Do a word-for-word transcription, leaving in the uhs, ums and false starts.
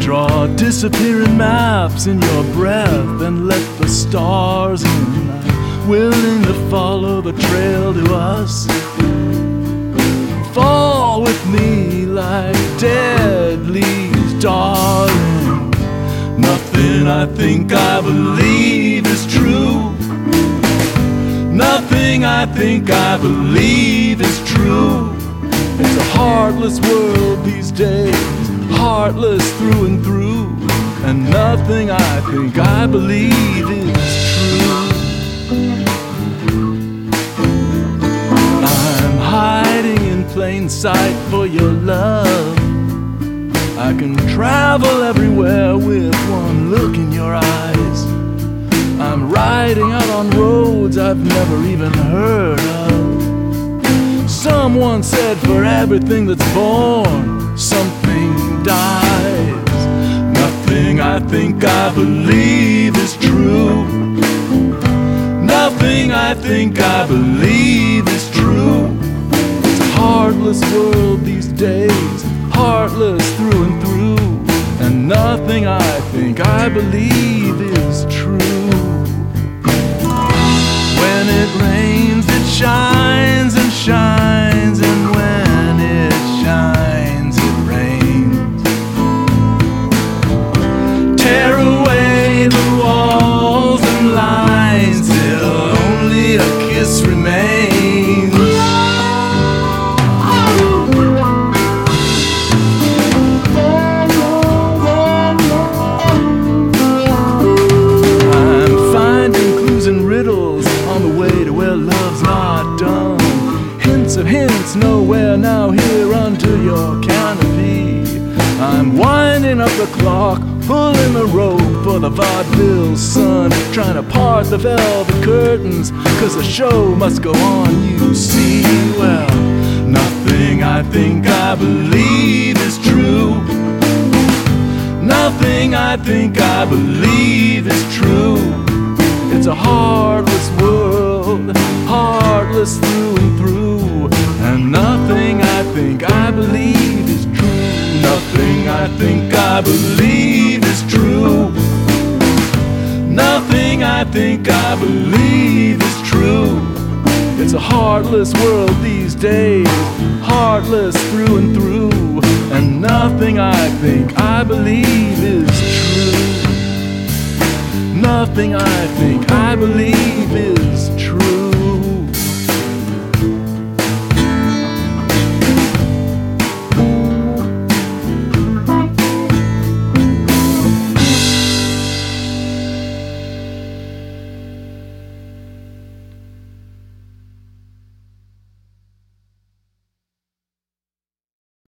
Draw disappearing maps in your breath and let the stars in. I'm willing to follow the trail to us. Fall with me like dead leaves, darling. Nothing I think I believe is true. Nothing I think I believe is true. It's a heartless world these days, heartless through and through, and nothing I think I believe is true. I'm hiding in plain sight for your love. I can travel everywhere with one look in your eyes. I'm riding out on roads I've never even heard of. Someone said for everything that's born, something dies. Nothing I think I believe is true. Nothing I think I believe is true. It's a heartless world these days, heartless through and through, and nothing I think I believe is true. When it rains, it shines and shines, and when it shines, it rains. Tear away the walls and lines till only a kiss remains. I'm finding clues and riddles on the way to where love's not done. Hints of hints nowhere now here under your canopy. I'm winding up the clock, pulling the rope for the vaudeville sun, trying to part the velvet curtains, cause the show must go on, you see. Well, nothing I think I believe is true. Nothing I think I believe is true. It's a heartless world, heartless through and through, and nothing I think I believe is true. Nothing I think I believe is true. Nothing I think I believe is true. It's a heartless world these days, heartless through and through, and nothing I think I believe is true. Nothing I think I believe is